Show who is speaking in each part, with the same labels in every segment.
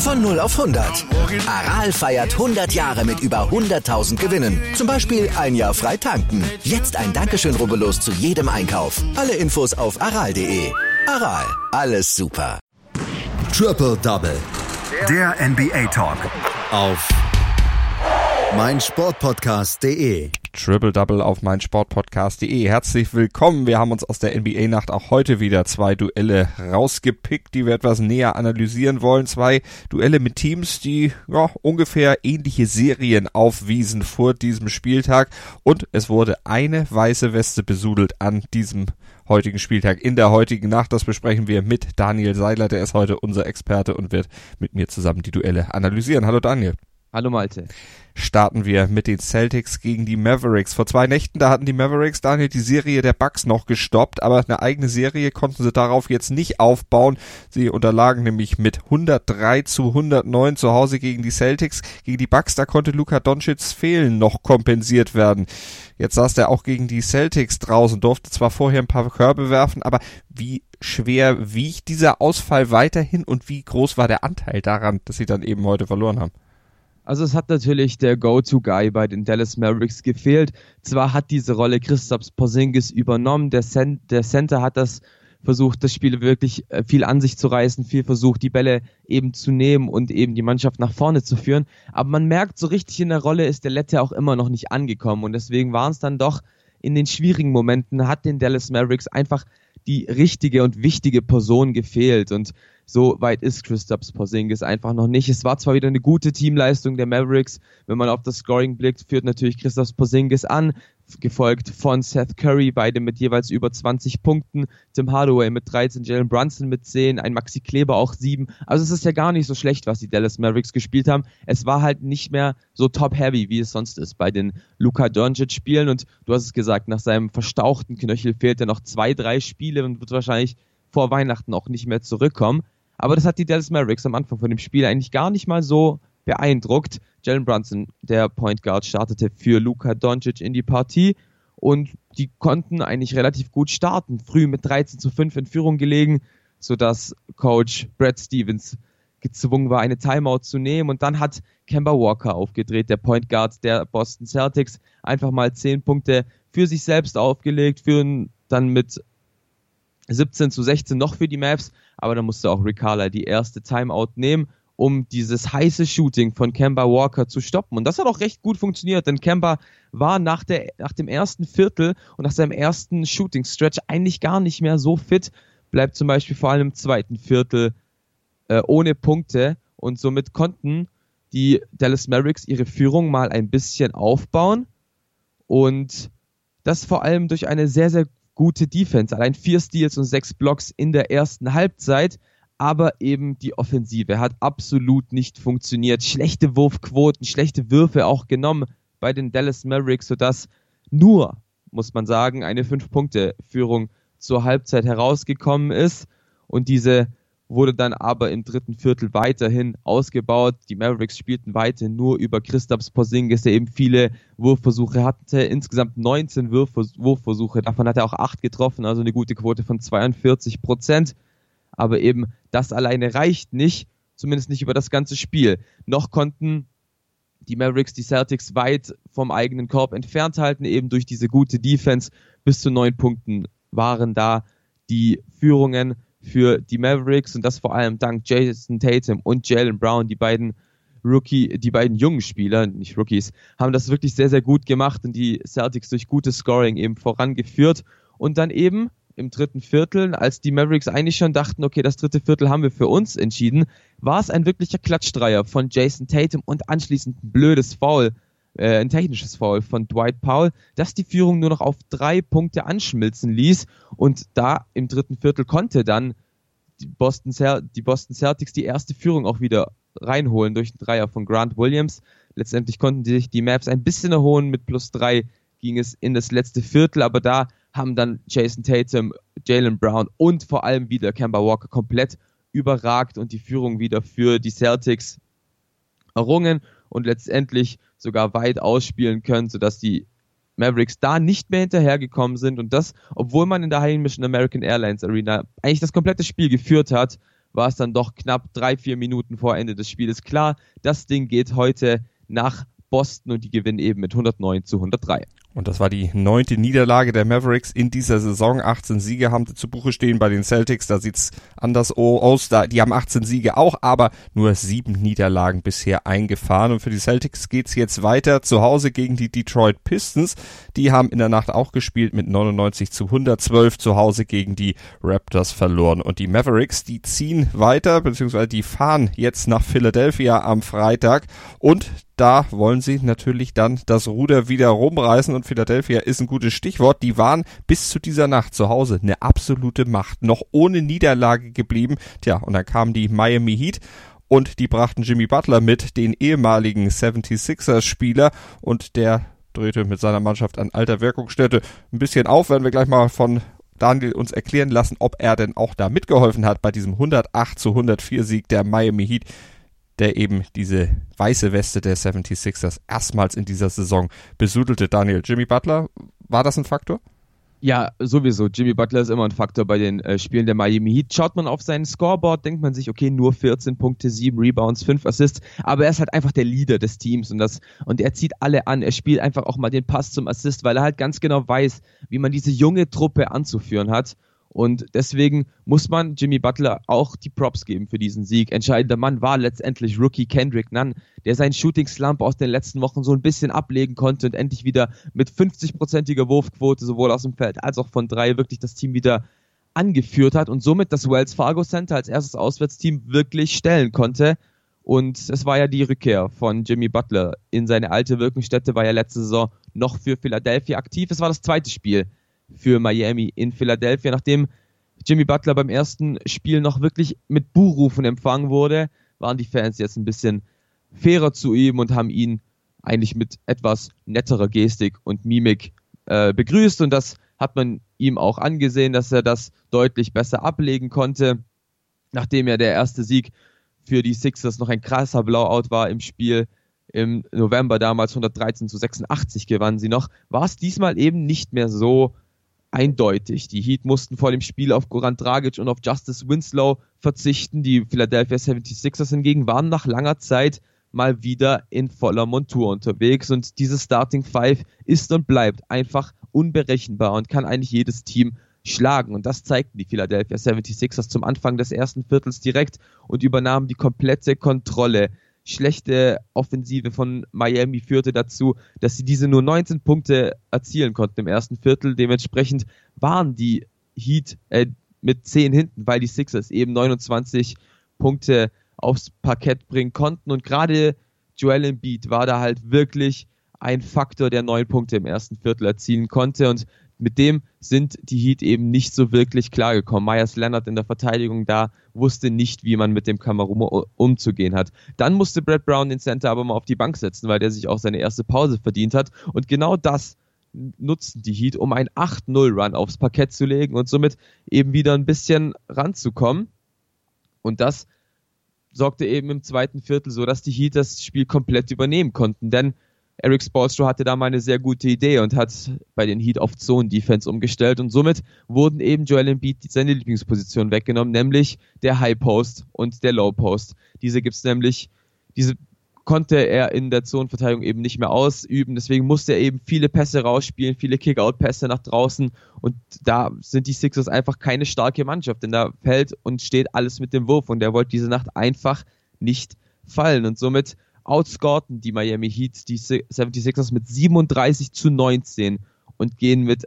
Speaker 1: Von 0 auf 100. Aral feiert 100 Jahre mit über 100.000 Gewinnen. Zum Beispiel ein Jahr frei tanken. Jetzt ein Dankeschön, rubbellos zu jedem Einkauf. Alle Infos auf aral.de. Aral, alles super.
Speaker 2: Triple Double. Der NBA Talk. Auf meinsportpodcast.de.
Speaker 3: Triple Double auf meinsportpodcast.de. Herzlich willkommen. Wir haben uns aus der NBA-Nacht auch heute wieder 2 Duelle rausgepickt, die wir etwas näher analysieren wollen. 2 Duelle mit Teams, die ungefähr ähnliche Serien aufwiesen vor diesem Spieltag. Und es wurde eine weiße Weste besudelt an diesem heutigen Spieltag, in der heutigen Nacht. Das besprechen wir mit Daniel Seiler. Der ist heute unser Experte und wird mit mir zusammen die Duelle analysieren. Hallo Daniel.
Speaker 4: Hallo Malte.
Speaker 3: Starten wir mit den Celtics gegen die Mavericks. Vor 2 Nächten, da hatten die Mavericks, Daniel, die Serie der Bucks noch gestoppt, aber eine eigene Serie konnten sie darauf jetzt nicht aufbauen. Sie unterlagen nämlich mit 103-109 zu Hause gegen die Celtics. Gegen die Bucks, da konnte Luka Doncic's Fehlen noch kompensiert werden. Jetzt saß er auch gegen die Celtics draußen, durfte zwar vorher ein paar Körbe werfen, aber wie schwer wiegt dieser Ausfall weiterhin und wie groß war der Anteil daran, dass sie dann eben heute verloren haben?
Speaker 4: Also es hat natürlich der Go-To-Guy bei den Dallas Mavericks gefehlt. Zwar hat diese Rolle Kristaps Porzingis übernommen, der Center hat das versucht, das Spiel wirklich viel an sich zu reißen, viel versucht, die Bälle eben zu nehmen und eben die Mannschaft nach vorne zu führen. Aber man merkt, so richtig in der Rolle ist der Lette auch immer noch nicht angekommen und deswegen waren es dann doch in den schwierigen Momenten, hat den Dallas Mavericks einfach die richtige und wichtige Person gefehlt und so weit ist Kristaps Porzingis einfach noch nicht. Es war zwar wieder eine gute Teamleistung der Mavericks, wenn man auf das Scoring blickt, führt natürlich Kristaps Porzingis an, gefolgt von Seth Curry, beide mit jeweils über 20 Punkten, Tim Hardaway mit 13, Jalen Brunson mit 10, ein Maxi Kleber auch 7. Also es ist ja gar nicht so schlecht, was die Dallas Mavericks gespielt haben. Es war halt nicht mehr so top-heavy, wie es sonst ist bei den Luka Doncic-Spielen und du hast es gesagt, nach seinem verstauchten Knöchel fehlt er noch 2-3 Spiele und wird wahrscheinlich vor Weihnachten auch nicht mehr zurückkommen. Aber das hat die Dallas Mavericks am Anfang von dem Spiel eigentlich gar nicht mal so beeindruckt. Jalen Brunson, der Point Guard, startete für Luka Doncic in die Partie und die konnten eigentlich relativ gut starten. Früh mit 13-5 in Führung gelegen, sodass Coach Brad Stevens gezwungen war, eine Timeout zu nehmen. Und dann hat Kemba Walker aufgedreht, der Point Guard der Boston Celtics, einfach mal 10 Punkte für sich selbst aufgelegt, führen dann mit 17-16 noch für die Mavs, aber da musste auch Rick Carlisle die erste Timeout nehmen, um dieses heiße Shooting von Kemba Walker zu stoppen. Und das hat auch recht gut funktioniert, denn Kemba war nach dem ersten Viertel und nach seinem ersten Shooting-Stretch eigentlich gar nicht mehr so fit, bleibt zum Beispiel vor allem im zweiten Viertel ohne Punkte und somit konnten die Dallas Mavericks ihre Führung mal ein bisschen aufbauen und das vor allem durch eine sehr, sehr gute Defense, allein 4 Steals und 6 Blocks in der ersten Halbzeit, aber eben die Offensive hat absolut nicht funktioniert. Schlechte Wurfquoten, schlechte Würfe auch genommen bei den Dallas Mavericks, sodass nur, muss man sagen, eine 5-Punkte-Führung zur Halbzeit herausgekommen ist und diese wurde dann aber im dritten Viertel weiterhin ausgebaut. Die Mavericks spielten weiterhin nur über Kristaps Porzingis, der eben viele Wurfversuche hatte. Insgesamt 19 Wurfversuche, davon hat er auch 8 getroffen, also eine gute Quote von 42%. Aber eben das alleine reicht nicht, zumindest nicht über das ganze Spiel. Noch konnten die Mavericks die Celtics weit vom eigenen Korb entfernt halten, eben durch diese gute Defense. Bis zu 9 Punkten waren da die Führungen für die Mavericks und das vor allem dank Jason Tatum und Jaylen Brown, die beiden jungen Spieler, nicht Rookies, haben das wirklich sehr, sehr gut gemacht und die Celtics durch gutes Scoring eben vorangeführt und dann eben im dritten Viertel, als die Mavericks eigentlich schon dachten, okay, das dritte Viertel haben wir für uns entschieden, war es ein wirklicher Klatschdreier von Jason Tatum und anschließend ein blödes Foul, ein technisches Foul von Dwight Powell, das die Führung nur noch auf 3 Punkte anschmilzen ließ und da im dritten Viertel konnte dann die Boston Celtics die erste Führung auch wieder reinholen durch den Dreier von Grant Williams. Letztendlich konnten sich die Mavs ein bisschen erholen, mit +3 ging es in das letzte Viertel, aber da haben dann Jason Tatum, Jaylen Brown und vor allem wieder Kemba Walker komplett überragt und die Führung wieder für die Celtics errungen und letztendlich sogar weit ausspielen können, sodass die Mavericks da nicht mehr hinterhergekommen sind und das, obwohl man in der Heimischen American Airlines Arena eigentlich das komplette Spiel geführt hat, war es dann doch knapp 3-4 Minuten vor Ende des Spieles klar. Das Ding geht heute nach Boston und die gewinnen eben mit 109-103.
Speaker 3: Und das war die 9. Niederlage der Mavericks in dieser Saison. 18 Siege haben sie zu Buche stehen bei den Celtics. Da sieht's anders aus. Die haben 18 Siege auch, aber nur 7 Niederlagen bisher eingefahren. Und für die Celtics geht's jetzt weiter zu Hause gegen die Detroit Pistons. Die haben in der Nacht auch gespielt mit 99-112 zu Hause gegen die Raptors verloren. Und die Mavericks, die ziehen weiter, beziehungsweise die fahren jetzt nach Philadelphia am Freitag. Und da wollen sie natürlich dann das Ruder wieder rumreißen und Philadelphia ist ein gutes Stichwort. Die waren bis zu dieser Nacht zu Hause eine absolute Macht, noch ohne Niederlage geblieben. Tja, und dann kamen die Miami Heat und die brachten Jimmy Butler mit, den ehemaligen 76ers-Spieler, und der drehte mit seiner Mannschaft an alter Wirkungsstätte ein bisschen auf. Werden wir gleich mal von Daniel uns erklären lassen, ob er denn auch da mitgeholfen hat bei diesem 108-104 Sieg der Miami Heat, der eben diese weiße Weste der 76ers erstmals in dieser Saison besudelte. Daniel, Jimmy Butler, war das ein Faktor?
Speaker 4: Ja, sowieso. Jimmy Butler ist immer ein Faktor bei den Spielen der Miami Heat. Schaut man auf seinen Scoreboard, denkt man sich, okay, nur 14 Punkte, 7 Rebounds, 5 Assists, aber er ist halt einfach der Leader des Teams und er zieht alle an. Er spielt einfach auch mal den Pass zum Assist, weil er halt ganz genau weiß, wie man diese junge Truppe anzuführen hat. Und deswegen muss man Jimmy Butler auch die Props geben für diesen Sieg. Entscheidender Mann war letztendlich Rookie Kendrick Nunn, der seinen Shooting-Slump aus den letzten Wochen so ein bisschen ablegen konnte und endlich wieder mit 50%iger Wurfquote sowohl aus dem Feld als auch von 3 wirklich das Team wieder angeführt hat und somit das Wells Fargo Center als erstes Auswärtsteam wirklich stellen konnte. Und es war ja die Rückkehr von Jimmy Butler in seine alte Wirkungsstätte, war ja letzte Saison noch für Philadelphia aktiv. Es war das zweite Spiel für Miami in Philadelphia, nachdem Jimmy Butler beim ersten Spiel noch wirklich mit Buhrufen empfangen wurde, waren die Fans jetzt ein bisschen fairer zu ihm und haben ihn eigentlich mit etwas netterer Gestik und Mimik begrüßt, und das hat man ihm auch angesehen, dass er das deutlich besser ablegen konnte, nachdem ja der erste Sieg für die Sixers noch ein krasser Blowout war im Spiel. Im November damals 113-86 gewannen sie noch, war es diesmal eben nicht mehr so eindeutig. Die Heat mussten vor dem Spiel auf Goran Dragic und auf Justice Winslow verzichten. Die Philadelphia 76ers hingegen waren nach langer Zeit mal wieder in voller Montur unterwegs, und diese Starting Five ist und bleibt einfach unberechenbar und kann eigentlich jedes Team schlagen, und das zeigten die Philadelphia 76ers zum Anfang des ersten Viertels direkt und übernahmen die komplette Kontrolle. Schlechte Offensive von Miami führte dazu, dass sie diese nur 19 Punkte erzielen konnten im ersten Viertel. Dementsprechend waren die Heat mit 10 hinten, weil die Sixers eben 29 Punkte aufs Parkett bringen konnten. Und gerade Joel Embiid war da halt wirklich ein Faktor, der 9 Punkte im ersten Viertel erzielen konnte. Und mit dem sind die Heat eben nicht so wirklich klargekommen. Myers Leonard in der Verteidigung da wusste nicht, wie man mit dem Kamerun umzugehen hat. Dann musste Brett Brown den Center aber mal auf die Bank setzen, weil der sich auch seine erste Pause verdient hat. Und genau das nutzten die Heat, um einen 8-0-Run aufs Parkett zu legen und somit eben wieder ein bisschen ranzukommen. Und das sorgte eben im zweiten Viertel so, dass die Heat das Spiel komplett übernehmen konnten. Denn Eric Spoelstra hatte da mal eine sehr gute Idee und hat bei den Heat auf Zone-Defense umgestellt, und somit wurden eben Joel Embiid seine Lieblingsposition weggenommen, nämlich der High Post und der Low Post. Diese konnte er in der Zonenverteidigung eben nicht mehr ausüben, deswegen musste er eben viele Pässe rausspielen, viele Kick-Out-Pässe nach draußen, und da sind die Sixers einfach keine starke Mannschaft, denn da fällt und steht alles mit dem Wurf, und der wollte diese Nacht einfach nicht fallen, und somit outscorten die Miami Heat die 76ers mit 37-19 und gehen mit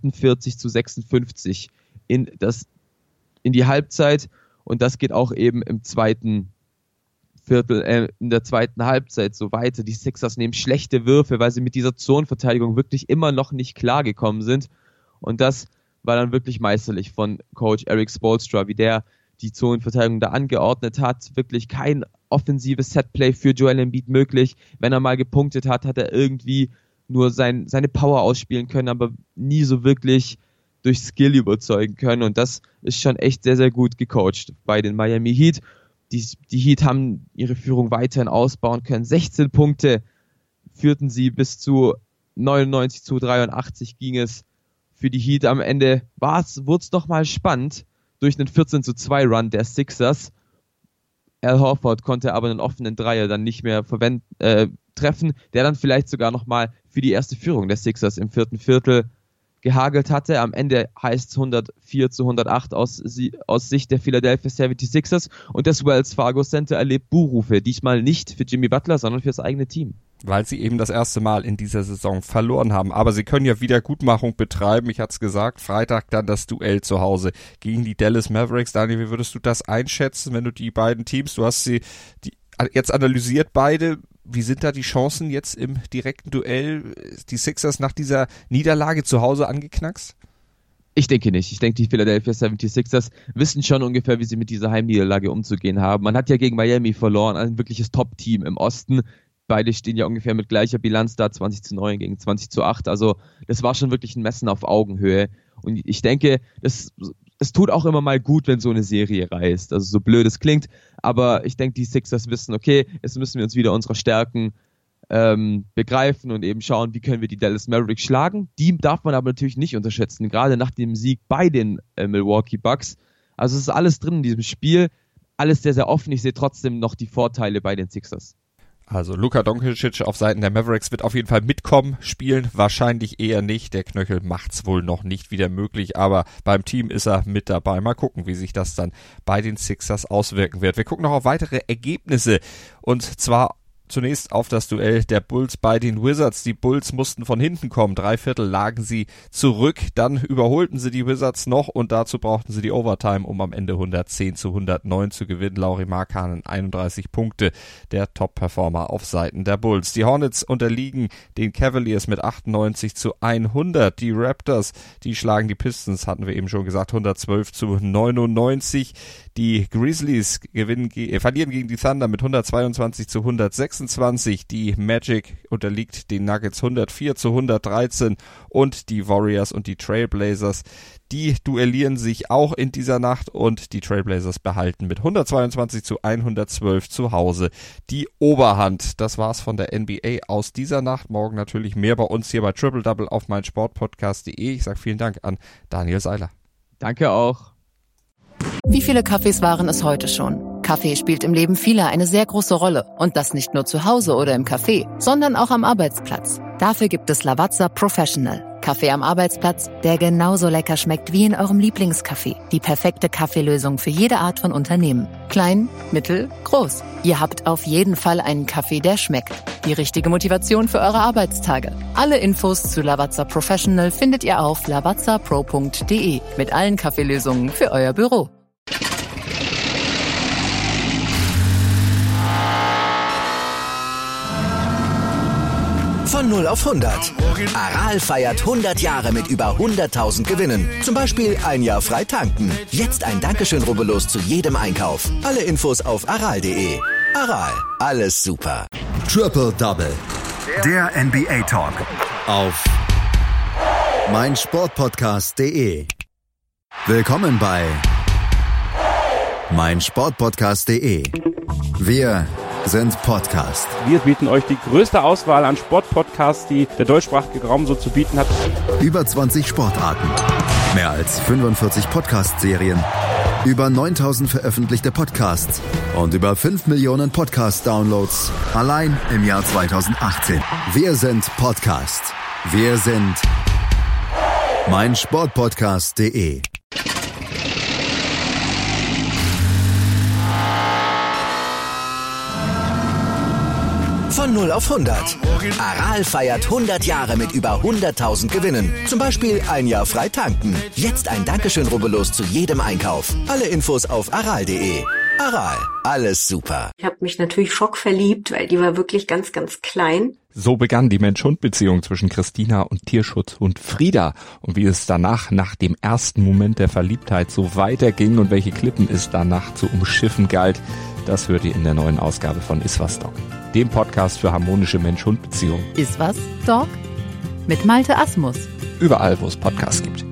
Speaker 4: 48-56 in die Halbzeit, und das geht auch eben im zweiten Viertel, in der zweiten Halbzeit so weiter. Die Sixers nehmen schlechte Würfe, weil sie mit dieser Zonenverteidigung wirklich immer noch nicht klargekommen sind, und das war dann wirklich meisterlich von Coach Eric Spoelstra, wie der die Zonenverteidigung da angeordnet hat. Wirklich kein offensives Setplay für Joel Embiid möglich. Wenn er mal gepunktet hat, hat er irgendwie nur seine Power ausspielen können, aber nie so wirklich durch Skill überzeugen können. Und das ist schon echt sehr, sehr gut gecoacht bei den Miami Heat. Die Heat haben ihre Führung weiterhin ausbauen können. 16 Punkte führten sie bis zu 99-83 ging es für die Heat. Am Ende wurde es doch mal spannend durch einen 14-2 Run der Sixers, Al Horford konnte aber einen offenen Dreier dann nicht mehr treffen, der dann vielleicht sogar nochmal für die erste Führung der Sixers im vierten Viertel gehagelt hatte. Am Ende heißt es 104-108 aus Sicht der Philadelphia 76ers und das Wells Fargo Center erlebt Buhrufe, diesmal nicht für Jimmy Butler, sondern für das eigene Team.
Speaker 3: Weil sie eben das erste Mal in dieser Saison verloren haben. Aber sie können ja Wiedergutmachung betreiben. Ich hatte es gesagt, Freitag dann das Duell zu Hause gegen die Dallas Mavericks. Daniel, wie würdest du das einschätzen, wenn du die beiden Teams, du hast sie jetzt analysiert beide, wie sind da die Chancen jetzt im direkten Duell? Die Sixers nach dieser Niederlage zu Hause angeknackst?
Speaker 4: Ich denke nicht. Ich denke, die Philadelphia 76ers wissen schon ungefähr, wie sie mit dieser Heimniederlage umzugehen haben. Man hat ja gegen Miami verloren, ein wirkliches Top-Team im Osten. Beide stehen ja ungefähr mit gleicher Bilanz da, 20-9 gegen 20-8. Also das war schon wirklich ein Messen auf Augenhöhe. Und ich denke, es tut auch immer mal gut, wenn so eine Serie reißt. Also so blöd es klingt, aber ich denke, die Sixers wissen, okay, jetzt müssen wir uns wieder unserer Stärken begreifen und eben schauen, wie können wir die Dallas Mavericks schlagen. Die darf man aber natürlich nicht unterschätzen, gerade nach dem Sieg bei den Milwaukee Bucks. Also es ist alles drin in diesem Spiel, alles sehr, sehr offen. Ich sehe trotzdem noch die Vorteile bei den Sixers.
Speaker 3: Also Luka Doncic auf Seiten der Mavericks wird auf jeden Fall mitkommen, spielen wahrscheinlich eher nicht. Der Knöchel macht's wohl noch nicht wieder möglich, aber beim Team ist er mit dabei. Mal gucken, wie sich das dann bei den Sixers auswirken wird. Wir gucken noch auf weitere Ergebnisse und zwar zunächst auf das Duell der Bulls bei den Wizards. Die Bulls mussten von hinten kommen. 3/4 lagen sie zurück. Dann überholten sie die Wizards noch und dazu brauchten sie die Overtime, um am Ende 110-109 zu gewinnen. Lauri Markkanen 31 Punkte, der Top-Performer auf Seiten der Bulls. Die Hornets unterliegen den Cavaliers mit 98-100. Die Raptors, die schlagen die Pistons, hatten wir eben schon gesagt, 112-99. Die Grizzlies verlieren gegen die Thunder mit 122-126. Die Magic unterliegt den Nuggets 104-113 und die Warriors und die Trailblazers, die duellieren sich auch in dieser Nacht und die Trailblazers behalten mit 122-112 zu Hause die Oberhand. Das war's von der NBA aus dieser Nacht. Morgen natürlich mehr bei uns hier bei Triple Double auf meinsportpodcast.de. Ich sage vielen Dank an Daniel Seiler.
Speaker 4: Danke auch.
Speaker 5: Wie viele Kaffees waren es heute schon? Kaffee spielt im Leben vieler eine sehr große Rolle. Und das nicht nur zu Hause oder im Café, sondern auch am Arbeitsplatz. Dafür gibt es Lavazza Professional. Kaffee am Arbeitsplatz, der genauso lecker schmeckt wie in eurem Lieblingscafé. Die perfekte Kaffeelösung für jede Art von Unternehmen. Klein, mittel, groß. Ihr habt auf jeden Fall einen Kaffee, der schmeckt. Die richtige Motivation für eure Arbeitstage. Alle Infos zu Lavazza Professional findet ihr auf lavazzapro.de mit allen Kaffeelösungen für euer Büro.
Speaker 1: Von 0 auf 100. Aral feiert 100 Jahre mit über 100.000 Gewinnen. Zum Beispiel ein Jahr frei tanken. Jetzt ein Dankeschön, rubbellos zu jedem Einkauf. Alle Infos auf aral.de. Aral, alles super.
Speaker 2: Triple Double. Der NBA Talk. Auf meinsportpodcast.de. Willkommen bei meinsportpodcast.de. Wir sind Podcast.
Speaker 6: Wir bieten euch die größte Auswahl an Sportpodcasts, die der deutschsprachige Raum so zu bieten hat.
Speaker 2: Über 20 Sportarten, mehr als 45 Podcast-Serien, über 9.000 veröffentlichte Podcasts und über 5 Millionen Podcast-Downloads allein im Jahr 2018. Wir sind Podcast. Wir sind meinsportpodcast.de.
Speaker 1: Von 0 auf 100. Aral feiert 100 Jahre mit über 100.000 Gewinnen. Zum Beispiel ein Jahr frei tanken. Jetzt ein Dankeschön, rubbellos zu jedem Einkauf. Alle Infos auf aral.de. Aral, alles super.
Speaker 7: Ich habe mich natürlich schockverliebt, weil die war wirklich ganz, ganz klein.
Speaker 3: So begann die Mensch-Hund-Beziehung zwischen Christina und Tierschutzhund Frieda. Und wie es danach, nach dem ersten Moment der Verliebtheit, so weiterging und welche Klippen es danach zu umschiffen galt, das hört ihr in der neuen Ausgabe von Iswas Dog, dem Podcast für harmonische Mensch-Hund-Beziehungen.
Speaker 5: Iswas Dog? Mit Malte Asmus.
Speaker 3: Überall, wo es Podcasts gibt.